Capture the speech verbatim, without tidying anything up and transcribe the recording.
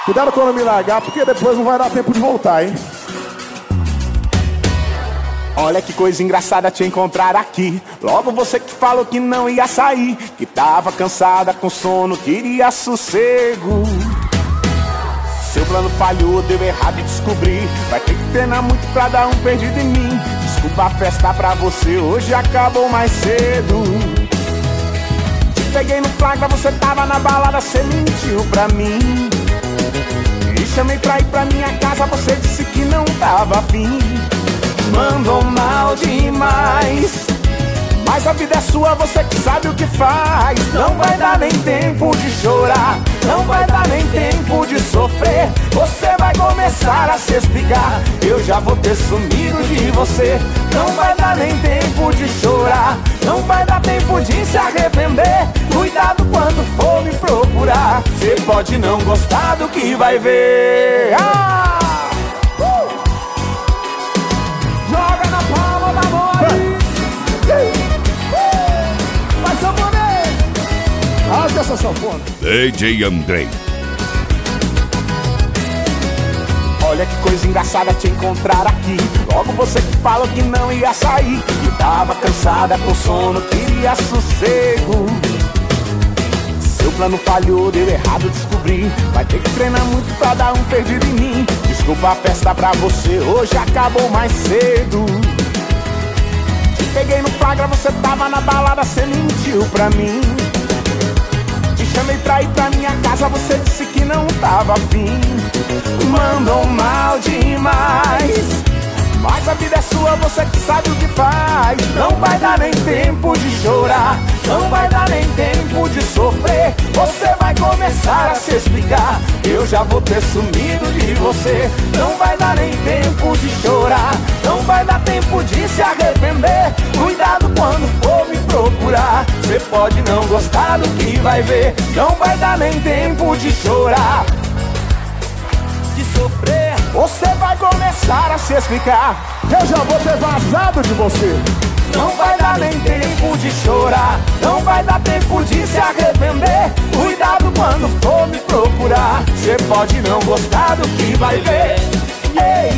Cuidado quando me largar, porque depois não vai dar tempo de voltar, hein? Olha que coisa engraçada te encontrar aqui. Logo você que falou que não ia sair, que tava cansada com sono, queria sossego. Seu plano falhou, deu errado e descobri. Vai ter que treinar muito pra dar um perdido em mim. Desculpa a festa pra você, hoje acabou mais cedo. Te peguei no flagra, você tava na balada, cê mentiu pra mim. E chamei pra ir pra minha casa, você disse que não tava afim. Mandou mal demais, mas a vida é sua, você que sabe o que faz. Não vai dar nem tempo de chorar, não vai dar nem tempo de sofrer. Você vai começar a se explicar, eu já vou ter sumido de você. Não vai dar nem tempo de chorar, não vai dar tempo de se arrepender. Cuidado quando for me procurar, você pode não gostar do que vai ver. Ah! Joga na palma da mão aí. Vai, sanfoneiro. Rasga essa sanfona. D J Andrei. Olha que coisa engraçada te encontrar aqui. Logo você que falou que não ia sair, que tava cansada com sono, queria sossego. Seu plano falhou, deu errado, descobri. Vai ter que treinar muito pra dar um perdido em mim. Desculpa a festa pra você, hoje acabou mais cedo. Te peguei no flagra, você tava na balada, cê mentiu pra mim. Te chamei pra ir pra minha casa, você disse que não tava afim. Mandou mal demais, mas a vida é sua, você que sabe o que faz. Não vai dar nem tempo de chorar, não vai dar nem tempo de sofrer. Você vai começar a se explicar, eu já vou ter sumido de você. Não vai dar nem tempo de chorar, não vai dar tempo de se arrepender. Cuidado quando for me procurar, você pode não gostar do que vai ver. Não vai dar nem tempo de chorar, de sofrer. Você vai começar a se explicar, eu já vou ter vazado de você. Não vai dar nem tempo de chorar, não vai dar tempo de se arrepender. Cuidado quando for me procurar, você pode não gostar do que vai ver. Yeah.